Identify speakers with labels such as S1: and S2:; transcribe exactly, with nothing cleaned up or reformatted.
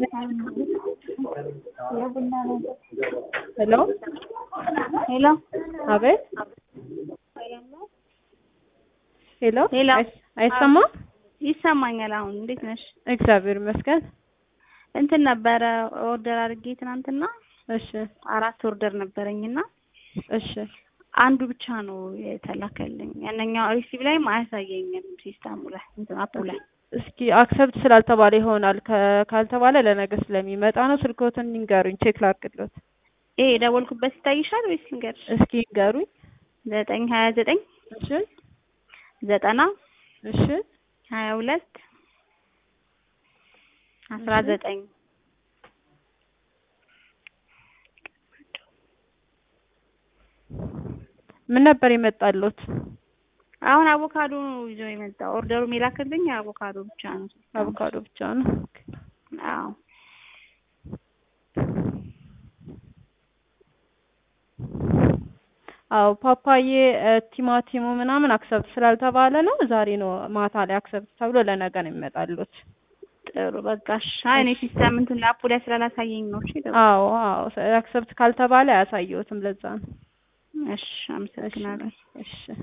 S1: ሄሎ
S2: ሄሎ
S1: አቤት ሄሎ
S2: ሄሎ
S1: አይሰማም?
S2: ይሰማኛል። አሁን እንዴት ነሽ?
S1: እግዚአብሔር ይመስገን።
S2: እንትን ነበረ ኦርደር አድርጌ ትናንትና
S1: እሺ
S2: አራት ኦርደር ነበረኝና
S1: እሺ
S2: አንዱ ብቻ ነው የተላከልኝ። ያንኛው ሪሲቭ ላይም አያሳየኝም ሲስተሙ ላይ እንትን አፑ ላይ።
S1: እስኪ አክሰፕት ስላልተባለ ይሆናል። ካልተባለ ለነገ ስለሚመጣ ነው። ስልክዎትን ንገሩኝ፣ ቼክ ላድርግልዎት።
S2: ይሄ ደወልኩበት ይታይሻል ወይስ ልንገርሽ?
S1: እስኪ ንገሩኝ።
S2: ዘጠኝ ሀያ ዘጠኝ
S1: እሺ
S2: ዘጠና
S1: እሺ
S2: ሀያ ሁለት አስራ ዘጠኝ
S1: ምን ነበር የመጣልዎት?
S2: አሁን አቮካዶ ነው ይዞ የመጣው። ኦርደሩ የሚላክልኝ አቮካዶ ብቻ ነው።
S1: አቮካዶ ብቻ ነው።
S2: አዎ
S1: አዎ ፓፓዬ፣ ቲማቲሙ ምናምን አክሰፕት ስላልተባለ ነው። ዛሬ ነው ማታ ላይ አክሰፕት ተብሎ ለነገ ነው የሚመጣልዎት።
S2: ጥሩ በቃሽ። አይ እኔ ሲስተም እንትን ላፑ ላይ ስላላሳየኝ ነው። እሺ
S1: አዎ አዎ አክሰፕት ካልተባለ አያሳየዎትም። ለዛ ነው።
S2: እሺ አመሰግናለሁ።
S1: እሺ